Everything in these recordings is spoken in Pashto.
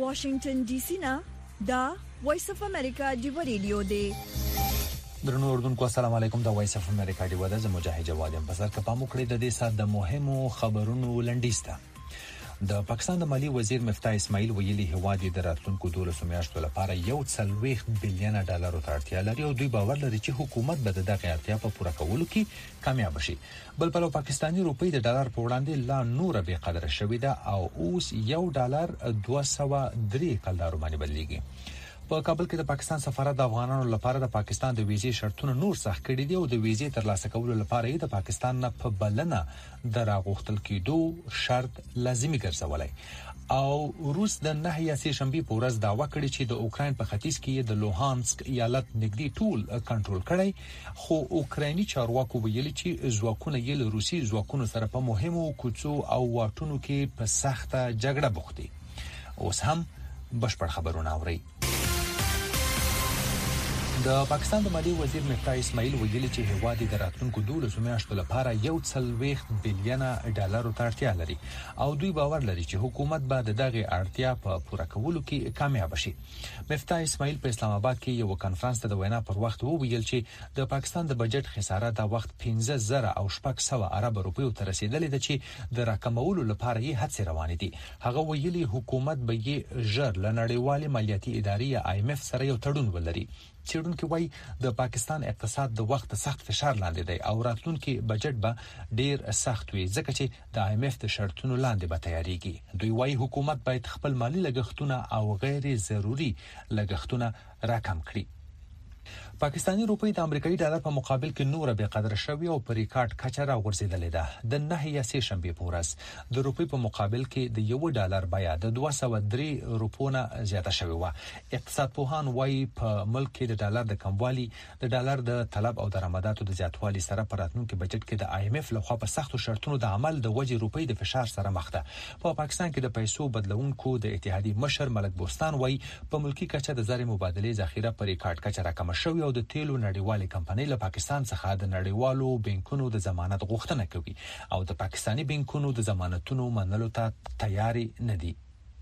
واشنگټن ډي سي نه دا وایس اف امریکا دی ریډیو دی. درنو اردوونکو السلام علیکم. د وایس اف امریکا دی ودا ز مجاهد جواد یم. بسر کپامو کړی د دې سات د مهمو خبرونو لنډیسته. د پاکستان د مالی وزیر مفتاح اسماعیل ویلي هوادي د راتلونکو 12 میاشتو لپاره $1.3 بلین ته اړتیا لري او دوی باور لري چې حکومت به دغه اړتیا په پوره کولو کې کامیاب شي. بل په پاکستاني روپی د ډالر په وړاندې لا نور به قدر شوې ده او اوس $1 203 کلدارو باندې بدلیږي. په کابل کې د پاکستان سفارت د افغانانو لپاره د پاکستان د ویزې شرطونه نور سخت کړي دي او د ویزې ترلاسه کولو لپاره یې د پاکستان نه په بلنه د راغوښتل کېدو شرط لازمي ګرځولای. او روس د نهه سه شنبه په ورځ داوا کړې چې د اوکرين په ختیځ کې د لوهانسک ایالت نږدې ټول کنټرول کړي، خو اوکرایني چارواکو ویلي چې ځواکونه یې له روسي ځواکونو سره په مهمو کوڅو او واټونو کې په سخته جګړه بوخت دي. اوس هم بشپړ خبرونه اوري. د پاکستان د مالی وزیر مفتاح اسماعیل ویلي چې هیواد د راتلونکو 12 میاشتو لپاره $1.3 بلین ته اړتیا لري او دوی باور لري چې حکومت به دغه اړتیا په پوره کولو کې کامیاب شي. مفتاح اسماعیل په اسلام آباد کې یو کانفرنس ته د وینا پر وخت وویل چې د پاکستان د بجټ خساره د وخت 15,600 ارب روپیو ته رسیدلې ده چې د راکمولو لپاره یې هڅې روانې دي. هغه ویلي حکومت به یې ژر له نړیوالې مالیاتي ادارې IMF سره یو تړون ولري. چېرونکو وایي د پاکستان اقتصاد د وخت سخت فشار لاندې دی او راتلونکي بجټ به ډیر سخت وي ځکه چې د IMF د شرطونو لاندې به تیاریږي. دوی وایي حکومت باید خپل مالی لګښتونه او غیر ضروري لګښتونه راکم کړي. پاکستانی روپی د امریکایي ډالر په مقابل کې نور به قدر شوی او په ریکارډ کچه راغورځیدلې ده. د نهه سه شنبه په ورځ د روپی په مقابل کې د $1 بیه د 203 روپونه زیاته شوی و. اقتصاد پوهان وایي په ملک کې د ډالر د کموالي د ډالر د طلب او درآمداتو د زیاتوالي سره په راتلونکي بجټ کې د IMF لخوا په سختو شرطونو د عمل د وجې روپی د فشار سره مخ ده. په پاکستان کې د پیسو بدلونکو د اتحادیې مشر ملک بوستان وایي په ملکی کچه د زر مبادله ذخیره په ریکارډ کچه راکم شوی او د تیلو نړیوالې کمپنۍ له پاکستان څخه د نړیوالو بانکونو د ضمانت غوښتنه کوي او د پاکستانی بانکونو د ضمانتونو منلو ته تیار نه دي.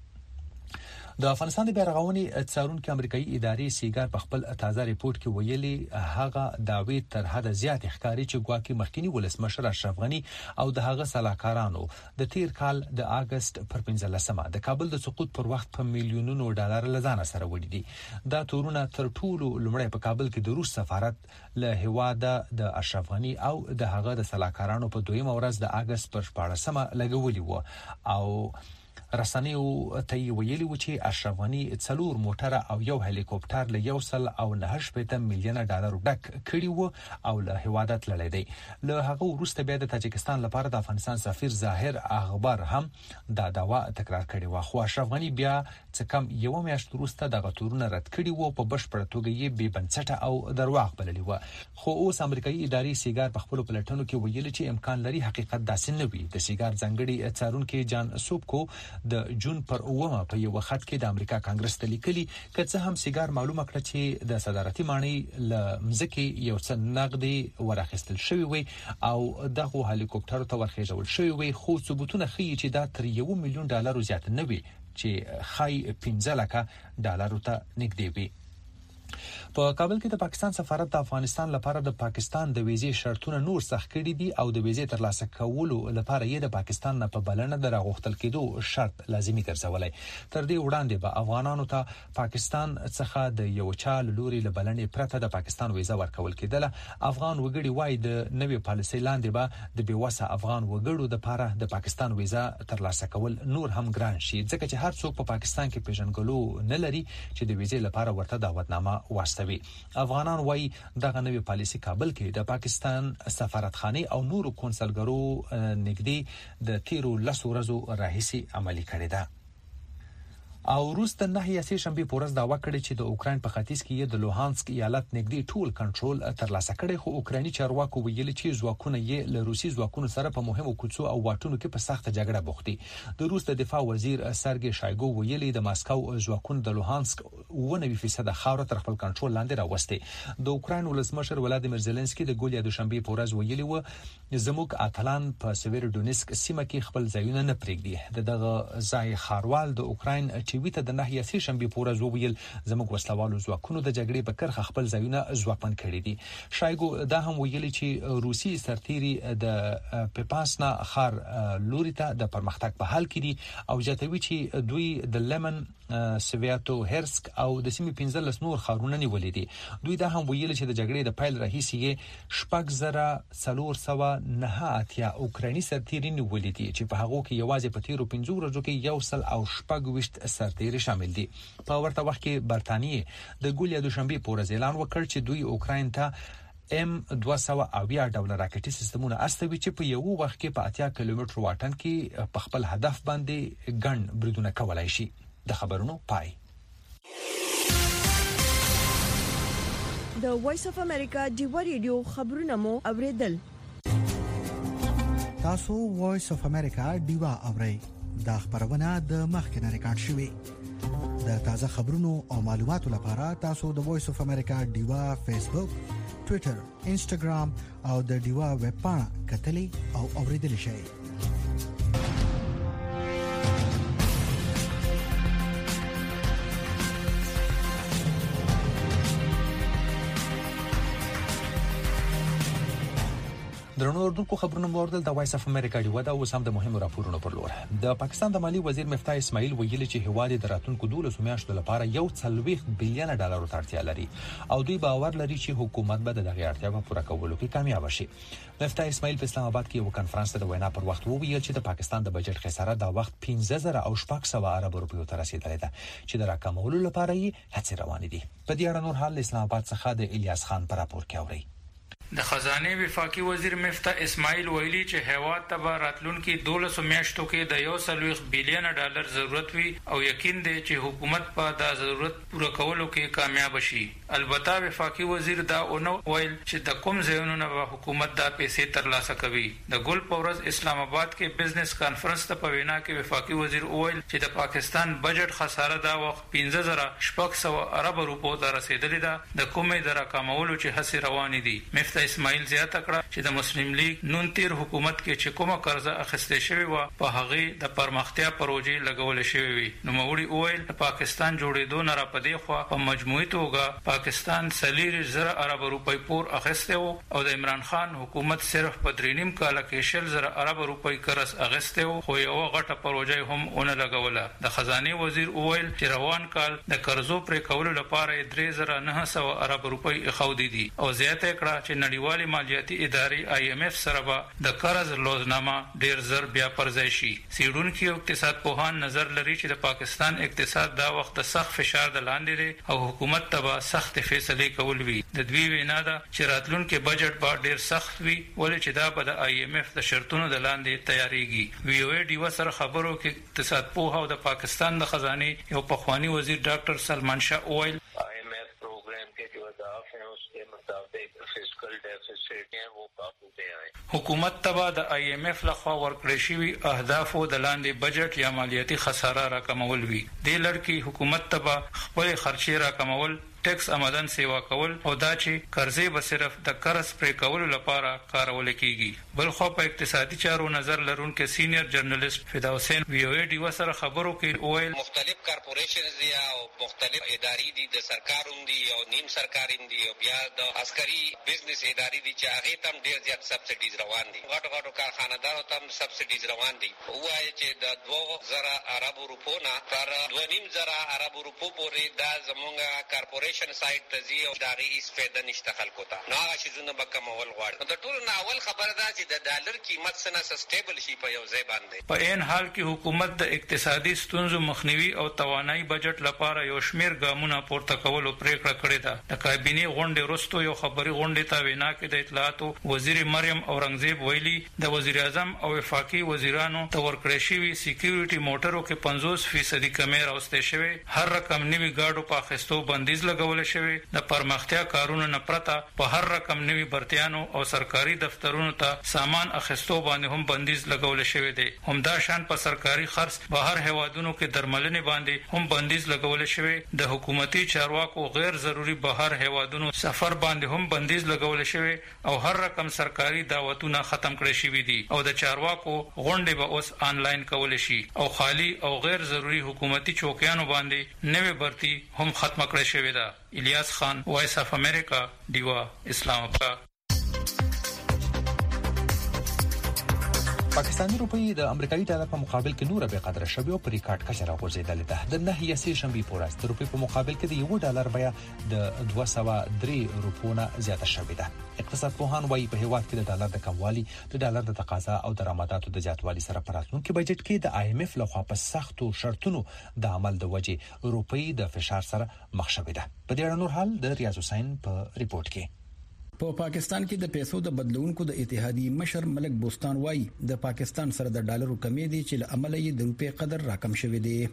د افغانستان د بیرغونې څارونکو امریکایي ادارې سیګار په خپل تازه ریپورت کې ویلي هغه داوی تر حد زیات ښکاري چې ګواکې مخکینی ولسمشر اشرف غنی او د هغه سلاکارانو د تیر کال د اگست پر 15مه د کابل د سقوط پر وخت په میلیونونو ډالر لزان سره وړي دي. دا تورونه تر ټولو لومړی په کابل کې د روس سفارت له هواده د اشرف غنی او د هغه د سلاکارانو په دویمه ورځ د اگست پر 14مه لګولي وو او رسنیو ته ویلي و چې اشرف غنی 4 موټر او یو هلیکوپټر له $1.9 میلیون ډک کړی وو او له هواده تللی دی. له هغه وروسته بیا د تاجکستان لپاره د افغانستان سفیر ظاهر اخبار هم دا داوا تکرار کړی و. خو اشرف غنی بیا څه کم یو میاشت وروسته دغه تورونه رد کړی وو په بشپړه توګه یې بې بنسټه او درواغ بللی و. خو اوس امریکایي ادارې سیګار په خپل پلټنو کې ویلي چې امکان لري حقیقت داسې نه وي. د سیګار ځنګړي څارونکو جان سوبکو د جون پر 9 په یو خط کې د امریکا کانګرس ته لیکلي که څه هم سیګار معلومه کړه چې د صدارتي مانی ل مزکی یو څه نقدي ورخصتل شوی وي او دغه هلیکوپټر ته ورخېژول شوی وي، خو ثبوتونه ښیي چې دا تر $1 میلیون زیات نه وي چې خای 15 لک ډالر ته نږدې وي. په کابل کې د پاکستان سفارت د افغانستان لپاره د پاکستان د ویزې شرطونه نور سخت کړي دي او د ویزې ترلاسه کولو لپاره یې د پاکستان نه په بلنه د راغوښتل کېدو شرط لازمي ګرځولای. تر دې وړاندې به افغانانو ته پاکستان څخه د یو چا لوري له بلنې پرته د پاکستان ویزه ورکول کېدله. افغان وګړي وایي د نوې پالیسۍ لاندې به د بیوسه افغان وګړو لپاره د پاکستان ویزه ترلاسه کول نور هم ګران شي ځکه چې هر څوک په پاکستان کې پیژنګلو نه لري چې د ویزې لپاره ورته دعوتنامه واستوي. افغانان وایي دغه نوې پالیسي کابل کې د پاکستان سفارتخانه او نورو کونسلګرو نږدې د تیرو 10 ورځو راهیسي عملي کړې ده. او روس د نهه سه شنبه په ورځ داوا کړې چې د اوکرين په ختیځ کې د لوهانسک ایالت نږدې ټول کنټرول ترلاسه کړي، خو اوکرایني چارواکو ویلي چې ځواکونه یې له روسي ځواکونو سره په مهمو کوڅو او واټونو کې په سخته جګړه بوخت دي. د روس د دفاع وزیر سرګي شایګو ویلي د ماسکو ځواکونو د لوهانسک 90% خاور تر خپل کنټرول لاندې راوستي. د اوکراین ولسمشر ولادیمیر زيلنسکي د ګولیا دوشنبه په ورځ ویلي و زموږ اتلان په سویرودونیسک سیمه کې خپل ځایونه نه پرېږدي. دغه ځای خاروال د اوکراین ټي وي ته د نهي سي شنبه پورې وویل زموږ وسلوالو ځواکونو د جګړې په کرخه خپل ځایونه ځواکمن کړي دي. شایګو دا هم ویلي چې روسي سرتيري د پیپاسنا خار لوري ته د پرمختګ په حال کې دي او جاتوي چې دوی د لمن سویاتو هرسک او د سیمې 15 نور خارونه نیولې دي. دوی دا هم ویل چې د جګړې د پایل راهیسې شپږ زره 409 اوکراني سرتیري نیولې دي چې په هغه کې یوازې په تیرو 15 ورځو کې یو سل او شپږ وشت سرتیري شامل دي. په ورته وخت کې برتانیې د ګولیا دوشنبه پورې اعلان وکړ چې دوی اوکراین ته M200 ډول راکټي سیستمونه استوي چې په یو وخت کې په 80 کیلومتر واټن کې په خپل هدف باندې ګڼ بریدونه کولای شي. د خبرونو پای. د وایس اف امریکا ډیو ریډیو خبرونه مو اوریدل. تاسو وایس اف امریکا ډیو اورئ. دا خبرونه د مخکنه ریکارډ شوې. د تازه خبرونو او معلوماتو لپاره تاسو د وایس اف امریکا ډیو فیسبوک، ټوئیټر، انسټاګرام او د ډیو ویب پاڼه کتلي او اوریدل شئ. درنو اردوونکو خبرونه موردل د وایس اف امریکا دی ودا اوس هم د مهمو راپورونو پر لور. د پاکستان د مالی وزیر مفتاح اسماعیل ویلي چې هواد د راتلونکو 12 میاشتو لپاره $1.3 بلین ته اړتیا لري او دوی باور لري چې حکومت به دغه اړتیا په پوره کولو کې کامیاب شي. مفتاح اسماعیل په اسلام آباد کې یو کانفرنس ته د وینا پر وخت وویل چې د پاکستان د بجټ خساره د وخت 15,600 ارب روپیو ته رسیدلې ده چې د راکمولو لپاره یې هڅې روانې دي. په دې اړه نور حال اسلام آباد څخه د الیاس خان پر راپور کې اوري. د خزانه وفاقي وزیر مفتاح اسماعیل ویلي چې هیواد ته به راتلونکي 12 میاشتو کې د $1 بلین ضرورت وي او یقین دی چې حکومت په دا ضرورت پوره کولو کې کامیاب شي. البته وفاقي وزیر دا اونو ویل چې د کوم ځایونو به حکومت دا پیسې ترلاسه کوي. د ګل پورز اسلام آباد کې بزنس کانفرنس ته په وینا کې وفاقي وزیر ویل چې د پاکستان بجټ خساره دا وخت 15,600 ارب روپیو ته رسیدلې ده د کومې د راکمولو چې هڅې روانې دي. مفتاح اسماعیل زیاته کړه چې د مسلم لیگ نون تیر حکومت کې چې کومه قرضه اخیستې شوی و په هغه د پرمختیا پروژې لګول شوی وي. نو موري اویل د پاکستان جوړېدو نه را پدې خو په مجموعي توګه پاکستان 3,000 ارب روپۍ پور اخیسته او د عمران خان حکومت صرف په 3.5 کال کې 6,000 ارب روپۍ قرض اخیسته خو یو غټه پروژه هم اون لګوله. د خزانه وزیر اویل چې روان کال د قرضو پرې کولو لپاره 3,900 ارب روپۍ اخودي دي او زیاته کړه چې نړیوالې مالیاتي ادارې IMF سره به د قرض لوزنامه ډیر زر بیا پرځای شي. سیډونکو اقتصاد پوهان نظر لري چې د پاکستان اقتصاد دا وخت سخت فشار د لاندې دی او حکومت ته به سخت فیصلې کول وي. د دوی وینا ده چې راتلونکي بجټ به ډیر سخت وي ولې چې دا به د IMF د شرطونو د لاندې تیاریږي. ویو ډیو سره خبرو کې اقتصاد پوه او د پاکستان د خزانه یو پخوانی وزیر ډاکټر سلمان شاه اویل حکومت تبا د IMF لخوا ورکړی شوی اهدافو د لاندې بجټ یا مالیاتي خساره راکمول وي. د لړکی حکومت تبا خپل خرچې راکمول، ټیکس آمدن سیوا کول او دا چې قرضې به صرف د قرض پرې کولو لپاره کارول کیږي. بل خو په اقتصادي چارو نظر لرونکو سینیئر جرنالست فدا حسین ویو ډیو سره خبرو کې اویل مختلف کارپوریشنز دي او مختلف ادارې دي د سرکاروم دي او نیم سرکاریم دي او بیا د عسکري بزنس ادارې دي چې هغه تم ډیر زیات سبسایډیز روان دي. غټو کارخانه‌دارو تم سبسایډیز روان دي. وایي چې د 2,000 ارب روپو نه تر 2,500 ارب روپو پورې دا زمونږ کارپوریشن سایت ته زی او داغي هیڅ فائدہ نشته خلکو ته. نو هغه شیزونه به کمول غواړي. د ټول نه اول خبره ده چې د ډالر قیمت څنګه سسټیبل شي په یو ځای باندې. په عین حال کې حکومت د اقتصادي ستونزو مخنیوي او توانایي بجټ لپاره یو شمیر ګامونه پورته کولو پریکړه کړې ده. د کابینه غونډې وروسته یو خبري غونډې ته وینا کې د اطلاعاتو وزیر مریم اورنګزیب ویلي د وزیر اعظم او وفاقي وزیرانو ته ورکړې شوی سکیورټي موټرو کې 50% کمې راوستې شوی. هر رقم نیوي گاډو په اخیستو بندیز لګول شوی د پرمختیا کارونو نه پرته په هر رقم نوي برتيانو او سرکاري دفترونو ته سامان اخیستو باندې هم بندیز لګول شوی دی. همدا شان په سرکاري خرڅ بهر هوادونو کې درملنې باندې هم بندیز لګول شوی. د حکومتي چارواکو غیر ضروري بهر هوادونو سفر باندې هم بندیز لګول شوی او هر رقم سرکاري دعوتونه ختم کړي شوی دي او د چارواکو غونډې به اوس آنلاین کول شي او خالی او غیر ضروري حکومتي چوکیانو باندې نوې برتی هم ختم کړي شوی ده. الیاس خان، وایس اف امریکا، دیوا، اسلام آباد. پاکستاني روپی د امریکایي ډالر په مقابل کې نور به قدر شوی او پر ریکارډ کچه راغورځیدل ده. د 9 شنبه پورې د روپی په مقابل کې د $1 بیا د 203 روپونه زیاته شوې ده. اقتصاد پوهان وايي په هیواد کې د ډالر د کموالي، د ډالر د تقاضا او درآمداتو د زیاتوالي سره په راتلونکي بجټ کې د IMF لخوا په سختو شرطونو د عمل د وجې روپی د فشار سره مخ شوې ده. په دې اړه نور حال د ریاض حسین په ریپورت کې. په پاکستان کې د پیسو د بدلونکو د اتحادیې مشر ملک بوستان وايي د پاکستان سره د ډالرو کمی دي چې له عمله یې د روپی قدر راکم شوی دی.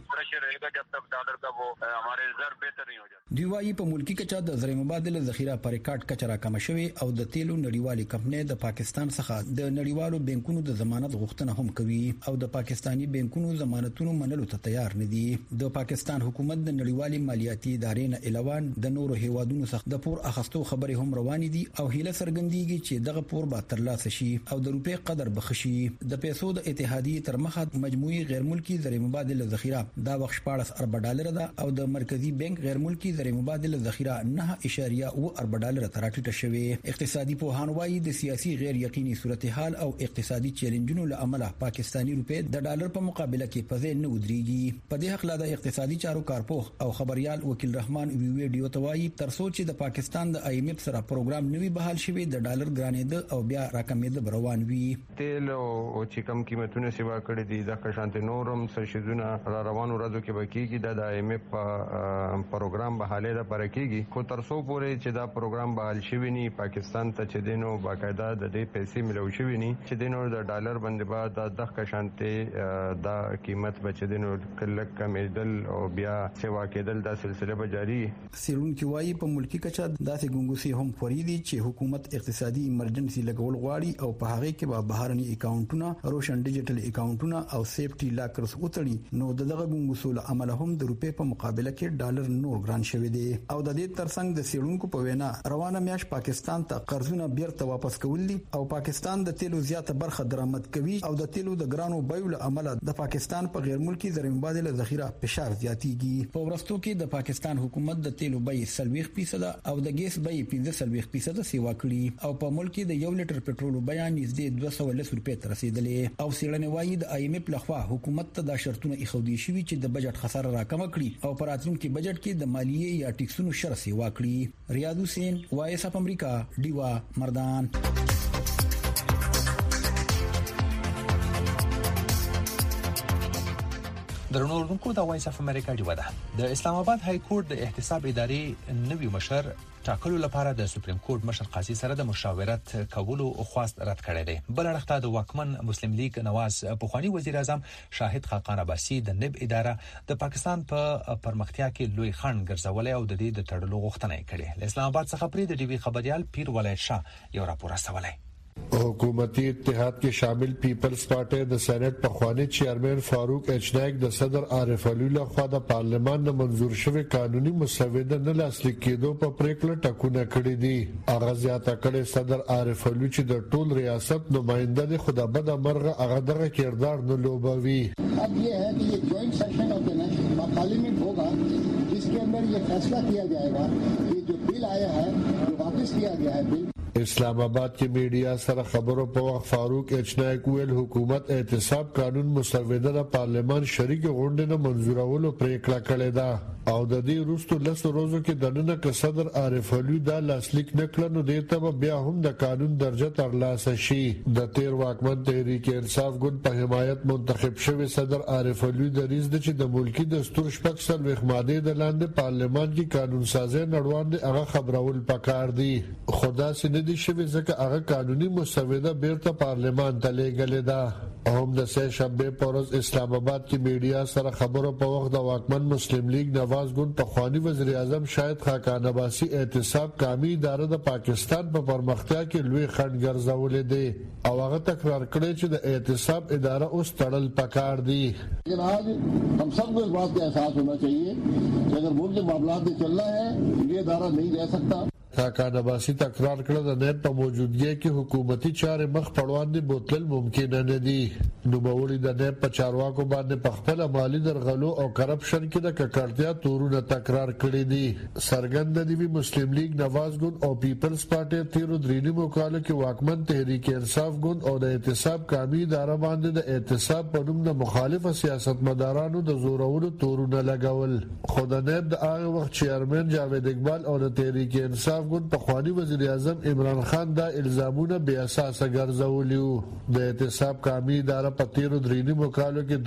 دی وايي په ملکی کچا د زر مبادله ذخیره پر ریکارډ کچا راکم شوی او د تیلو نړیوالي کمپنۍ د پاکستان څخه د نړیوالو بانکونو د ضمانت غوښتنه هم کوي او د پاکستانی بانکونو ضمانتونو منلو ته تیار نه دي. د پاکستان حکومت د نړیوالي مالیاتي ادارې نه علاوه د نورو هیوادونو څخه د پور اخستو خبرې هم روانې دي او هیله څرګندېږي چې دغه پور به ترلاسه شي او د روپی قدر بخشي. د پیسو د اتحادیې تر مخه مجموعي غیر ملکی زر مبادله ذخیره دا وخت $14 ارب ده او د مرکزی بانک غیر ملکی زر مبادله ذخیره $9.4 ارب ته راټیټه شوې. اقتصادي پوهان وايي د سیاسي غیر یقیني صورتحال او اقتصادي چیلنجونو له امله پاکستانی روپی د ډالر په مقابله کې په ځای نه ودرېږي. په دې حق لا د اقتصادي چارو کارپوه او خبريال وکیل رحمان ویډیو توایي تر سوچ د پاکستان د IMF سره پروګرام نوي بحال شوی د ډالر ګرانېده او بیا راکمېده روان وي. تیل او چې کم قیمتونه سیوا کړی دي د کشانت نورم سرشدونه را روانو ورځو کې بکیږي د IMF پروګرام بحاله د پرکیږي خو تر څو پورې چې دا پروګرام بحال شوی ني پاکستان ته چې دینو باقاعده د دې پیسې ملو شوی ني چې دینو د ډالر باندې بعد د کشانت دا قیمت بچ دینو کله کمېدل او بیا سیوا کېدل دا سلسله به جاری. سیرون کی وایي په ملکی کچا داسې ګونګوسي هم فریدي چې حکومت اقتصادي ایمرجنسي لګول غواړي او په هغه کې به بهرني اکاونټونه، روشن ډیجیټل اکاونټونه او سیفټي لاکرز وتړي. نو دغه ګونګوسو له عمله هم د روپی په مقابله کې ډالر نور ګران شوی دی او د دې ترڅنګ د سیرونکو په وینا روانه میاش پاکستان ته قرضونه بیرته واپس کول دي او پاکستان د تیلو زیاته برخه درآمد کوي او د تیلو د ګرانو بیو له عمله د پاکستان په غیر ملکی زر مبادله ذخیره فشار زیاتیږي. په ورستو کې د پاکستان حکومت د تیلو بیې 40% او د ګیس بیې 15% سیوا کړي او په ملک کې د 1 لیټر پټرول بیان نږدې 210 روپۍ ته رسیدلې او سیړنې وايي د IMF لخوا حکومت ته دا شرطونه ایښودي شوي چې د بجټ خساره راکم کړي او په راتلونکي بجټ کې د مالیې یا ټیکسونو شر سیوا کړي. ریاض حسین، وایس اف امریکا، دیوا، مردان. درنو اوردونکو د وایس اف امریکا دیوا ده. د اسلام آباد های کورټ د احتساب ادارې نوی مشر ټاکلو لپاره د سپریم کورټ مشر قاضي سره د مشاورت کولو خواست رد کړی دی. بل اړخ د واکمن مسلم لیگ نواز پخوانی وزیر اعظم شاهد خاقان عباسی د نب اداره د پاکستان په پرمختیا کې لوی خنډ ګرځولې او د دې د تړلو غوښتنه کړې. اسلام آباد څخه پرې د ډیوی خبريال پیر ولایت شاه یو راپور راستولی. حکومتی اتحاد کې شامل پیپلز پارټي د سېنات پخوانی چیرمن فاروق اچناک د صدر عارف علي له خوا د پارلمان د منزور شوی قانوني مسوده نه لاسلیک کېدو په پریکړه ټاکونه کړی دي. هغه زیاته کړي صدر عارف علي چې د ټول ریاست نماینده د خدا بد مرغه هغه دغه کردار نه لوبوي. अब ये है कि ये joint session of the parliament होगा जिसके अंदर ये फैसला किया जाएगा ये जो बिल आया है जो वापस किया गया है बिल. اسلام آباد کې میډیا سره خبرو په وخت فاروق اچناک ویل حکومت احتساب قانون مسوده د پارلمان شریک غونډې نه منزورولو پریکړه کړې ده او د دې وروسته لسو ورځو کې د نن ک صدر عارف علي دا لاسلیک نکړه نو دته بیا هم د قانون درجه ترلاسه شي. د تیر واکمن تحریک انصاف ګوند په حمایت منتخب شوی صدر عارف علي د ریز د چې د ملکی دستور شپږ سل وخماده د لاندې پارلمان کې قانون سازي نړوان هغه خبرول پکار دي. خدا سي دي شوی ځکه هغه قانوني مسوده بیرته پارلمان ته لیږلې ده. هم د سه شنبه پر ورځ اسلام آباد کې میډیا سره خبرو په وخت د واکمن مسلم لیگ نواز ګوند په خوانی وزیر اعظم شاهد خاقان عباسی احتساب قومي اداره د پاکستان په پرمختیا کې لوی خنډ ګرځولې دي او هغه تکرار کړی چې د احتساب اداره اوس تړل پکار دي. लेकिन आज हम सबको इस बात का एहसास होना चाहिए कि अगर मुल्क के मामलात में चलना है ये इदारा नहीं रह सकता. خاقان عباسی تکرار کړل د نیب په موجودګۍ کې حکومتي چارې مخ پړوان بوتل ممکن نه دي. نوموړي د نیب په چارواکو باندې په خپل مالی درغلو او کرپشن کې د ککړتیا تورونه تکرار کړي دي. سرګند دی مسلم لیگ نواز ګوند او پیپلز پارټي تیرو درینی مقاله کې واکمن تحریک انصاف ګوند او د احتساب قومي اداره باندې د احتساب په نوم د مخالف سیاستمدارانو د زورولو تورونه لګول. خو د نیب د هغه وخت چیرمن جاوید اقبال او د تحریک انصاف ګوند په خوانی وزیر اعظم عمران خان دا الزامونه بے اساسه ګرځولي وو. د احتساب قومي اداره په تیرو درینی مقالو کې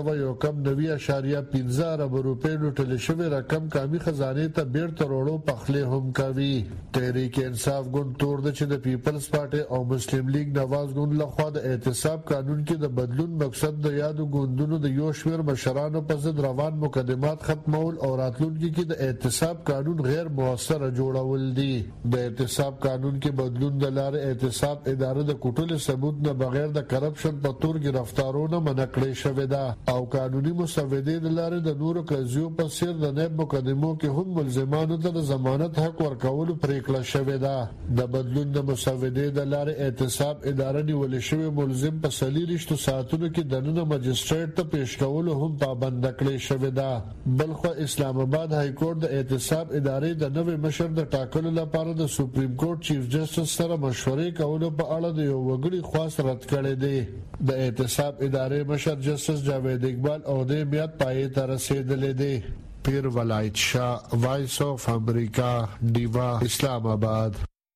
301.9 ارب روپۍ لوټل شوی رقم قومي خزانه ته بیرته وروړو پخلی هم کوي. تحریک انصاف ګوند تور د چې د پیپلز پارټي او مسلم لیگ نواز ګوند لخوا د احتساب قانون کې د بدلون مقصد د یادو ګوندونو د یو شمېر مشرانو په ضد روان مقدمات ختمول او راتلونکي کې د احتساب قانون غیر موثره جوړول دي. د احتساب قانون کې بدلون د لارې احتساب اداره د کوټل ثبوت نه بغیر د کرپشن په تور گرفتارونه منکړې شوې ده او قانوني مسودې د لارې د نورو قضیو په څیر د نیب مقدمو کې هم ملزمانو ته د ضمانت حق ورکولو پریکړه شوې ده. د بدلون د مسودې د لارې احتساب اداره نیول شوی ملزم په 40 ساعتونو کې دننه مجستریټ ته پیش کولو هم پابند کړی شوې ده. بلخو اسلام آباد های کورټ د احتساب ادارې د نوې مشر د ټاکلو لپاره د سپریم کورټ چیف جسټس سره مشورې کولو په اړه د یو وګړي خواست رد کړی دی. د احتساب ادارې مشر جسټس جاوید اقبال او د میاد پای ته رسیدلې دی. پیر ولایت شاه وایس اف امریکا دیوا اسلام آباد.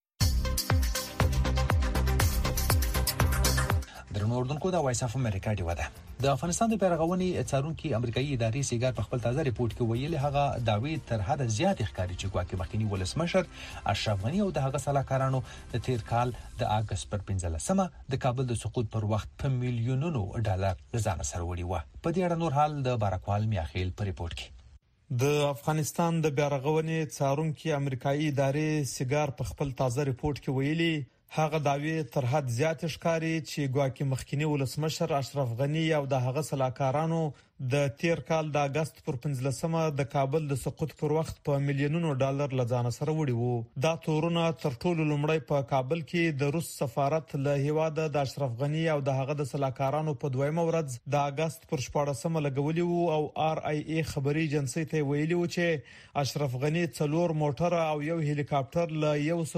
اردوونکو د وایس اف امریکا دی وده د افغانستان د پیرغونی څارونکو امریکایي ادارې سیګار په خپل تازه ریپورت کې ویلي هغه داوی تر حد زیات ښکاري چې ګواکې مخکنی ولسمشر اشرف غنی او د هغه سلاکارانو د تیر کال د اگست پر 15مه د کابل د سقوط پر وخت په میلیونونو ډالر ځان سره وړي و. په دې اړه نور حال د بارکوال میاخیل په ریپورت کې د افغانستان د پیرغونی څارونکو امریکایي ادارې سیګار په خپل تازه ریپورت کې ویلي هغه داوی تر حد زیات ښکاري چې ګواکې مخکنی ولسمشر اشرف غنی او د هغه سلاکارانو د تیر کال د اگست پر 15مه د کابل د سقوط پر وخت په میلیونونو ډالر لځان سره وړي وو. دا تورونه تر ټولو لومړی په کابل کې د روس سفارت له هیواد د اشرف غنی او د هغه د سلاکارانو په دویمه ورځ د اگست پر 14مه لګولي وو او RIA خبري ایجنسی ته ویلي وو چې اشرف غنی 4 موټر او یو هلیکاپټر له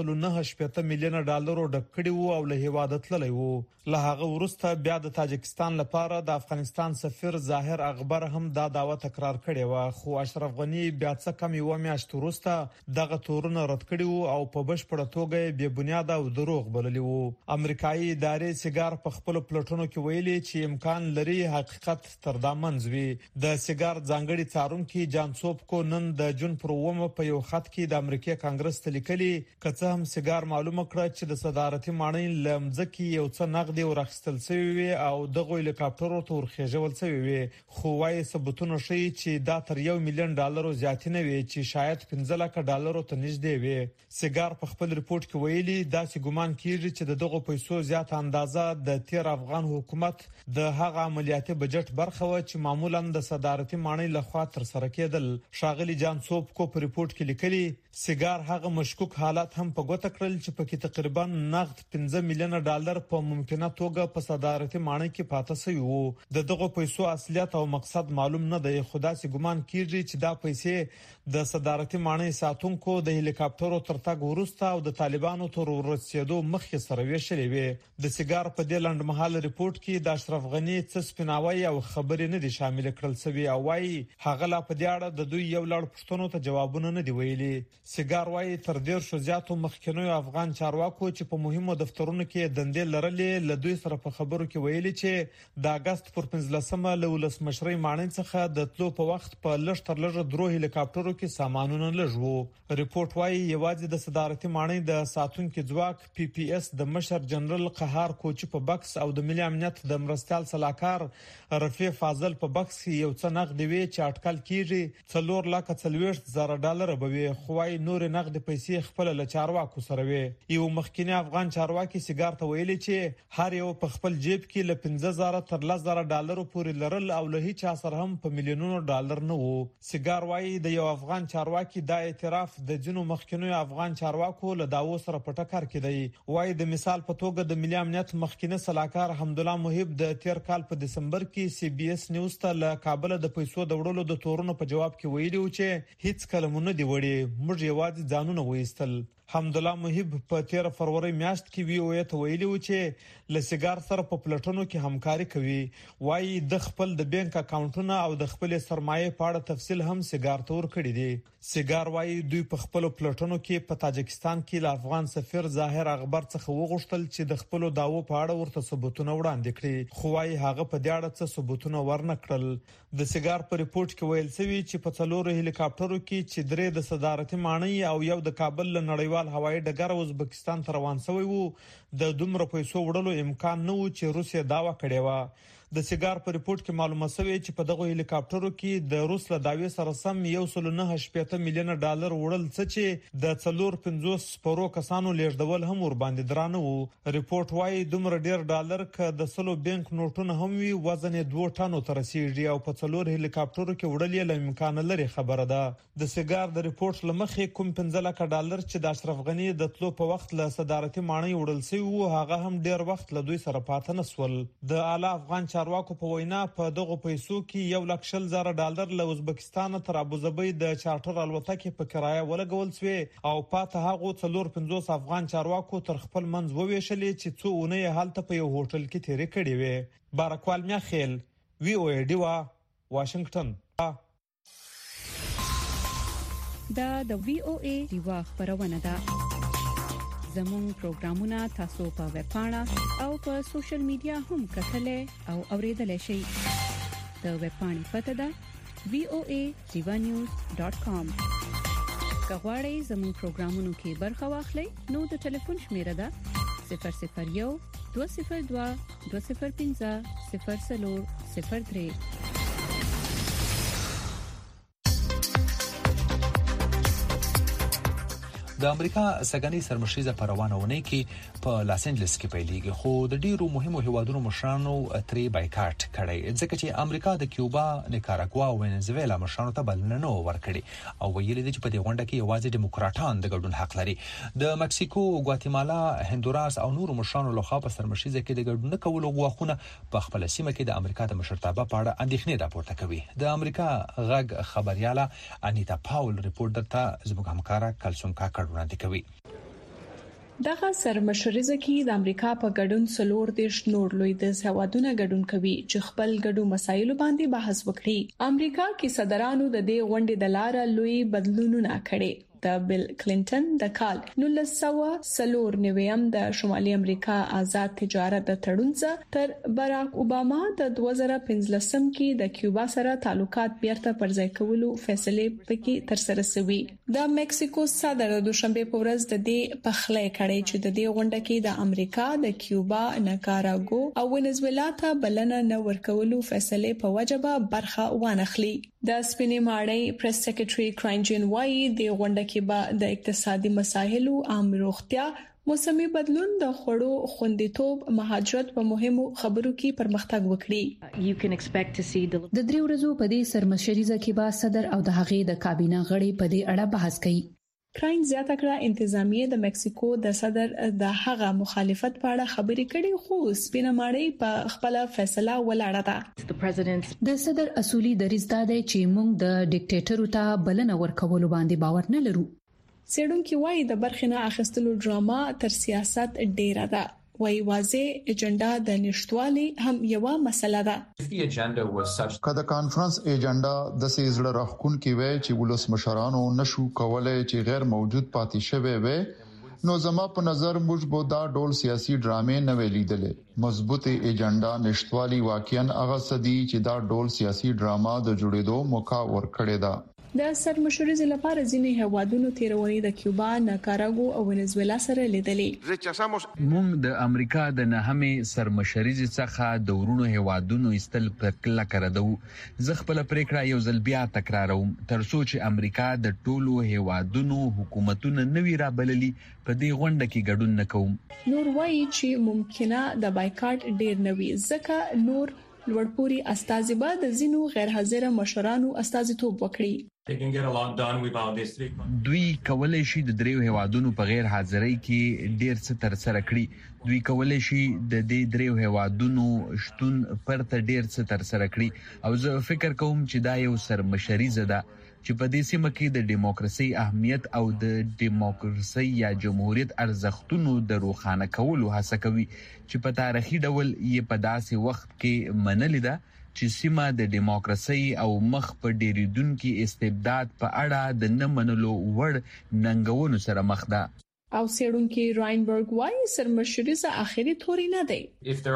1.9 میلیون ډالرو ډک کړي وو او له هیواد تللی وو. له هغه وروسته بیا د تاجکستان لپاره د افغانستان سفیر ظاهر اخبار هم دا داوا تکرار کړي و، خو اشرف غنی بیا څه کم یو میاشت وروسته دغه تورونه رد کړي وو او په بشپړه توګه بې بنیاد او دروغ بللي وو. امریکایي ادارې سیګار په خپل پلیټونو کې ویلي چې امکان لري حقیقت تر دا منځوي. د سیګار ځانګړي څارونکو جان سوپکو نن د جون پر 1 په یو خط کې د امریکای کانګرس ته لیکلي کڅه هم سیګار معلومه کړ چې د صدارتي ماڼۍ لمځکي یو څه نقد او راخستل شوی او دغه هلیکاپټر ته ورخېژول شوی، خو وايي ثبوتونه ښیي چې دا تر 1 میلیون ډالرو زیات نه وي چې شاید 15 لک ډالرو ته نږدې وي. سیګار په خپل ریپورت کې ویلي دا چې ګومان کیږي چې دغه پیسو زیات اندازه د تیر افغان حکومت د هغه عملیاتي بجټ برخه و چې معمولا د صدارتي ماڼۍ لخوا تر سره کېدل. شاغلي جان سوپکو په ریپورت کې لیکلي سیګار هغه مشکوک حالات هم په ګوته کړل چې پکې تقریبا نقد 15 میلیون ډالر په ممکنه توګه په صدارتي ماڼۍ کې پاتې شوی وو. دغه پیسو اصلیت او مقصد معلوم نه دی، خو داسې ګومان کیږي چې دا پیسې د صدارتي ماڼۍ ساتونکو د هلیکاپټرو تر تګ وروسته او د طالبانو تر ورسېدو مخکې سره ویشلې وي. د سیګار په دې لنډمهاله ریپورت کې د اشرف غنی څه سپیناوی او خبرې نه دي شامل کړل شوی او وايي هغه لا په دې اړه د دوی یو لړ پوښتنو ته جوابونه نه دی ویلي. سیګار وايي تر ډیر شو زیاتو مخکنیو افغان چارواکو چې په مهمو دفترونو کې دندې لرلې له دوی سره په خبرو کې ویلي چې د اگست پر 15مه له ولسمشر مشرۍ مانن څخه د تلو په وخت په لږ تر لږه درو هلیکاپټرو کې سامانونه لږ ریپورت وايي یوازې د صدارتي مانن د ساتونکو ځواک پی پی اس د مشر جنرال قهار کوچی په بکس او د ملي امنیت د مرستيال صلاحکار رفیع فاضل په بکس کې یو څه نقد وی چې اټکل کیږي 4,40,000 ډالر به وي خوای نور نقد پیسې خپل له چارواکو سره وي یو مخکینی افغان چارواکي سیګار ته ویلي چې هر یو په خپل جیب کې له 15,000 تر 10,000 ډالر پورې لرل او له هیڅ سره هم په میلیونونو ډالر نه وو سیګار وايي د یو افغان چارواکي د اعتراف د جنو مخکینی افغان چارواکو له داوو سره په ټکر کې دی وايي د مثال په توګه د ملي امنیت مخکینی صلاحکار حمدالله محب د تیر کال په دسمبر کې سی بي اس نیوز ته له کابل د پیسو د وړلو د تورونو په جواب کې ویلي و چې هیڅ کلمونه دی وړي موږ یوازې ځانونه وېستل حمدالله محب په 13 فروری میاشت کې وی او ای ته ویلي و چې لسیګار سره په پلټونو کې همکاري کوي وايي د خپل د بانک اکاونټونو او د خپل سرمایه په اړه تفصیل هم سیګار تور کړی دی سیګار وايي دوی په خپل پلټونو کې په تاجکستان کې ل افغان سفیر ظاهر اخبار څخه وغوښتل چې د خپل داوو په اړه ورته ثبوتونه وړاندې کړي خو وايي هغه په دې اړه څه ثبوتونه ورنکړل د سیګار په ریپورت کې ویل شوی چې په 4 هلیکاپټرو کې چې درې د صدارتي ماني او یو د کابل له نړیوال هوایي ډګر ازبکستان ته روان شوی وو د دومره پیسو وړلو امکان نه و چې روسیا داوا کړې و د سیګار په ریپورت کې معلومه شوی چې په دغه هلیکاپټرو کې د روس له داوی سره سم 1.9 میلیون ډالر وړل څه چې د 450 سپورو کسانو لیږدول هم ور باندې درانه وو ریپورت وايي دومره ډیر ډالر ک د سلو بانک نوټونه هم وی وزن 2 ټنو تر رسیدي او په 4 هلیکاپټرو کې وړل له امکان لري خبره ده د سیګار د ریپورت لمخې کوم 15 لک ډالر چې د اشرف غنی د تلو په وخت له صدارتي ماني وړل سي وو هغه هم ډیر وخت له دوی سره پاتې نسول د اعلی افغان چارواکو په وینا په دغه پیسو کې 1,00,000 ډالر له ازبکستان تر ابوظبي د چارټر الوتکې په کرایه ولګول شوی او پاته هغه 450 افغان چارواکو تر خپل منځ وویشلې چې څو اونۍ حالت په یو هوټل کې تیرې کړې وي بارکوال میاخیل وی او ای ډیوا واشنگټن دا د وی او ای ډیوا خبرونه ده زموږ پروګرامونه تاسو په ویب پاڼه او په سوشل میډیا هم کتلای او اوریدلای شئ د ویب پاڼې پته ده voanews.com کغواړئ زموږ پروګرامونو کې برخه واخلئ نو د ټلیفون شمیره ده 001 202 205 0403 د امریکا سګنی سرمشریزه په روانونه کې په لاس انجلس کې پیلېږي خو د ډیرو مهمو هیوادونو مشرانو تری بایکاټ کړي ځکه چې امریکا د کیوبا، نیکاراګوا او وینزویلا مشرانو ته بلنه ورکړي او ویلي دي چې په دې غونډه کې یوازې دیموکراټان د ګډون حق لري د مکسیکو، ګواتیمالا، هندوراس او نورو مشرانو لخوا په سرمشریزه کې د ګډون کولو غواخونه په خپل سیمه کې د امریکا د مشرتابه په اړه اندېښنې راپورته کوي د امریکا غږ خبرياله انیتا پاول ریپورټر ته زموږ همکارا کلسوم کاکړ وړاندې کوي دغه سرمشریزه کې د امریکا په ګډون سلور دیش نور لوی د هوادونه ګډون کوي چې خپل ګډو مسایلو باندې بحث وکړي امریکا کې صدرانو د دې غونډې د لارې لوی بدلونونه کړي د بیل کلینټن د کال 1994 د شمالي امریکا آزاد تجارت د تړون څخه تر باراک اوباما د 2015 کې د کیوبا سره تعلقات بیرته پرځای کولو فیصله پکې تر سره شوی د مکسیکو صدر د دوشنبه په ورځ د دې پخلې کړي چې د دې غونډه کې د امریکا د کیوبا، نیکاراګوا او وینزویلا ته بلنه نه ورکولو فیصله په وجبه برخه وانخلي د سپینې ماړی پریس سیکریټري کراینجن وايي د غونډه کې به د اقتصادي مسایلو، عام روغتیا، موسمي بدلون، د خوړو خوندیتوب، مهاجرت په مهمو خبرو کې پرمختګ وکړي. د درې ورځو په دې سرمشریزه کې به صدر او د هغې د کابینه غړي په دې اړه بحث کوي. کراین زیاته کړه انتظامیه د مکسیکو د صدر د هغه مخالفت په اړه خبرې کړي خو سپینه ماړی په خپل فیصله ولاړه ده. د صدر اصولي دریځ دا دی چې موږ د ډیکټیټرو ته بلنه ورکول باندې باور نه لرو. سیډونکو وايي د برخنه اخیستلو ډراما تر سیاست ډیره ده. وای واځي اجنډا د نشټوالي هم یو مسله ده. کله کانفرنس اجنډا د سیزړه راخون کې وای چې ولس مشرانو نشو کولای چې غیر موجود پاتې شوی وي نو زما په نظر موږ به دا ډول سیاسي ډرامې نه ویلیدلې. مضبوطه ایجنډا نشټوالي واقعا هغه سدي چې دا ډول سیاسي ډراما د جوړېدو موقع ورکړې ده. د سرمشرۍ لپاره ځینې هوادونو تیرونی د کیوبا، ناکاراګو او ونزویلا سره لیدلې. موږ د امریکا د نهمې سرمشرۍ څخه د ورونو هوادونو استل پر کله کړدو. زه خپل پریکړه یو ځل بیا تکراروم ترڅو چې امریکا د ټولو هوادونو حکومتونه نوي رابللي په دې غونډه کې ګډون نکوم. نور وایي چې ممکنه د بایکاټ ډیر نوي ځکه نور لوړپوري استازي د زینو غیر حاضر مشرانو استازیتوب وکړي. دوی کولای شي د دریو هوادونو په غیر حاضرۍ کې ډیر څه تر سره کړي. دوی کولای شي د دې دریو هوادونو شتون پرته ډیر څه تر سره کړي او زه فکر کوم چې دا یو سرمشریزه ده چې په دې سیمه کې د دیموکراسي اهمیت او د دیموکراسي یا جمهوریت ارزښتونو د روښانه کولو هڅه کوي چې په تاریخي ډول یې په داسې وخت کې منلې ده چې سیمه د دیموکراسي او مخ په ډیریدونکو استبداد په اړه د نه منلو وړ ننګونو سره مخ ده. او سیرونکي راینبرګ وايي سرمشرۍ اخیری توري نه دی.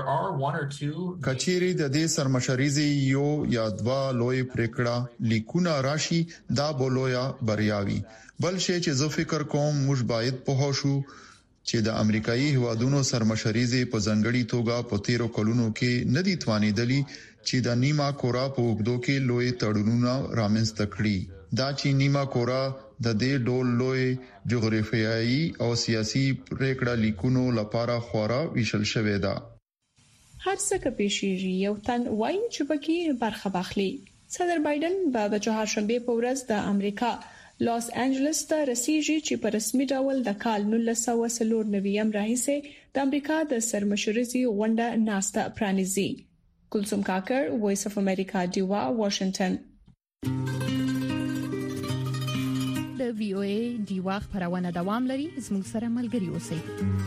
کچيري د دې سرمشرۍ یو یا دوا لوی پریکړه لیکونه راشي دا بولویا بریاوي. بل شي چې زه فکر کوم موږ باید په هوښو چې د امریکایي هوادونو سرمشرۍ په ځنګړي توګه په 13 کلونو کې ندي توانیدلی چې د نیما کورا په وګدو کې لوی تړونونه رامنځته کړي. دا چې نیما کورا د دې ډول لوی جغرافیایي او سیاسي پریکړه لیکونو لپاره خورا ویشل شوې ده. هر څه کې پیشيږي یو تن وایي چې پکې برخه واخلي. صدر بایدن به چهارشنبه په ورځ د امریکا لاس انجلس ته رسیږي چې په رسمي ډول د کال 1994 راهیسې د امریکا د سرمشرۍ غونډه ناسته پرانیزي. کلثوم کاکر، وایس اف امریکا، ډیوا، واشنگټن. د وی او ای ډیوا خبرونه دوام لري. زموږ سره ملګري اوسئ.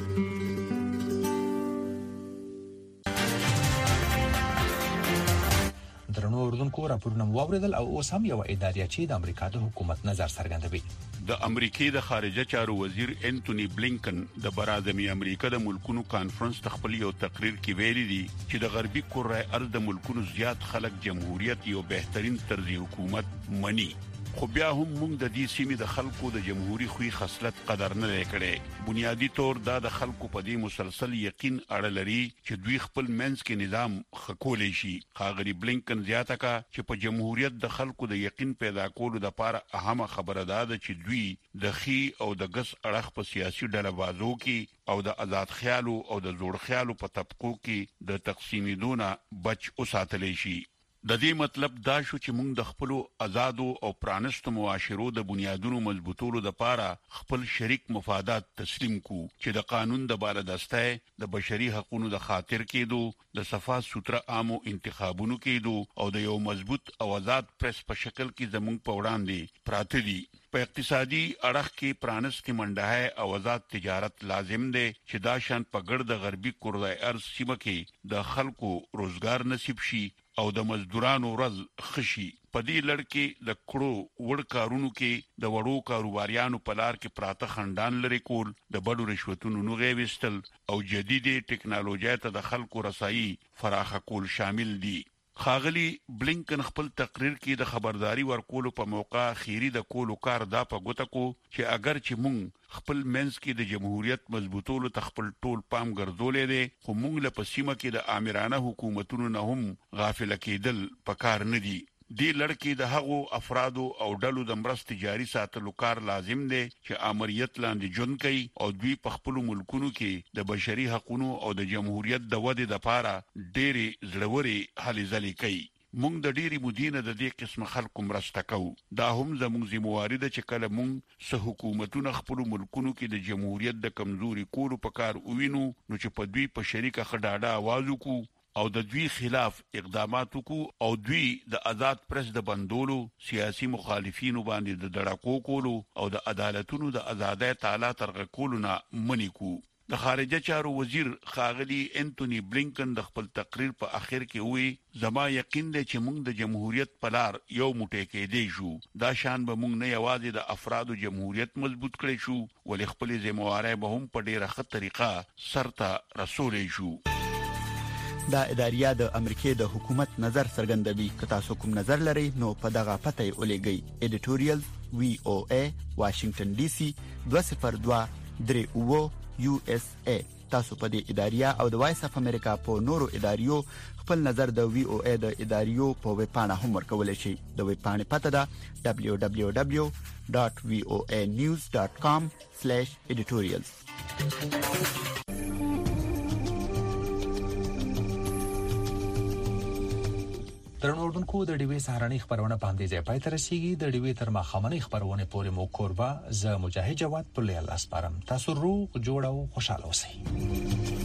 درنو اردوونکو راپورونه واوریدل او اوس هم یو اداریه د امریکا د حکومت نظر څرګندوي. د امریکای د خارجه چارو وزیر انټونی بلینکن د برازمي امریکا د ملکونو کانفرنس تخپل یو تقریر کې ویلي دي چې د غربي کورای ارض د ملکونو زیات خلک جمهوریت یو بهترین طرز حکومت مني. خو بیا هم موږ د دې سیمې د خلکو د جمهوریت خوې خصلت قدر نه کړي. بنیادی طور دا د خلکو په دې مسلسل یقین اړه لري چې دوی خپل منځ کې نظام خکولې شي. ښاغلي بلینکن زیاته کا چې په جمهوریت د خلکو د یقین پیدا کولو لپاره اهمه خبره ده چې دوی د خي او د ګس اړخ په سیاسي ډلبازو کې او د آزاد خیالو او د زوړ خیالو په طبقو کې د تقسیمیدونه بچ اوساتلی شي. د دې مطلب دا شو چې موږ د خپل آزادو او پرانستو معاشرو د بنیادونو مضبوطولو لپاره خپل شریک مفادات تسلیم کو چې د قانون د بالادستۍ د بشري حقوقو د خاطر کېدو د صفا سوتره عامو انتخابونو کېدو او د یو مضبوط او آزاد پریس په شکل کې زموږ په وړاندې پراته دي. په اقتصادي اړخ کې پرانستې منډه او آزاد تجارت لازم دی چې دا شان په ګرد غربي کورای ارض سیمه کې د خلکو روزګار نصیب شي او د مزدورانو ورځ خشي. په دې لړ کې د کړو وړ کارونو کې د وړو کاروباریانو په لار کې پراته خندان لري کول، د بډو رشوتونو نوغې وستل او جديدي ټکنالوژي ته د خلکو رسایي فراخه کول شامل دي. ښاغلي بلینکن خپل تقریر کې د خبرداري ورکولو په موقع خیری د کولو کار دا په ګوته کو چې اگر چې مونږ خپل منځ کې د جمهوریت مضبوطولو تخپل ټول پام ګرځولې دي خو مونږ له پسیمه کې د آمرانه حکومتونو نه هم غافل کېدل پکار نه دي. دې لړکې د هغو افرادو او ډلو د مرستې جاري ساتلو کار لازم دی چې امریت لاندې جون کوي او دوی په خپل ملکونو کې د بشري حقوقو او د جمهوریت د ودې لپاره ډېری زړوري هلې ځلې کوي. مونږ د ډېری مدینه د دې قسم خلکو مرسته کوو. دا هم زموږ ذمہواری ده چې کله مونږ سه حکومتونه خپل ملکونو کې د جمهوریت د کمزوري کولو په کار ووینو نو چې په دوی په شریکه خډاډه आवाज وکړو او د دوی خلاف اقدامات وکړو او دوی د آزاد پریس د بندولو، سیاسي مخالفینو باندې د دړکو کولو او د عدالتونو د آزادۍ تعالی ترغه کولو نه منې کو. د خارجه چارو وزیر ښاغلي انټونی بلینکن د خپل تقریر په اخر کې وی زما یقین دی چې موږ د جمهوریت په لار یو موټی کېدی شو دا شان به موږ نه یوازې د افرادو جمهوریت مضبوط کړی شو ولې خپل ذمہواری به هم په ډیره ښه طریقه سرته رسولې شو. دا اداریه د امریکای د حکومت نظر څرګندوي که تاسو کوم نظر لرئ نو په دغه پته یې ولېږئ editorial VOA Washington DC 202 USA. تاسو په دې اداریه او د وایس اف امریکا په نورو اداریو خپل نظر د VOA د اداریو په ویب پاڼه هم ورکولای شئ. د ویب پاڼې پته ده www.voanews.com/editorials. ترنوردونکو د ډیوې سهارنۍ خبرونه باندې ځای پای تر رسیدي د ډیوې تر مخامنۍ خبرونه پورې مو کوربه ز مجاهد جواد په لاس پارم تاسو روغ جوړ او خوشاله اوسئ.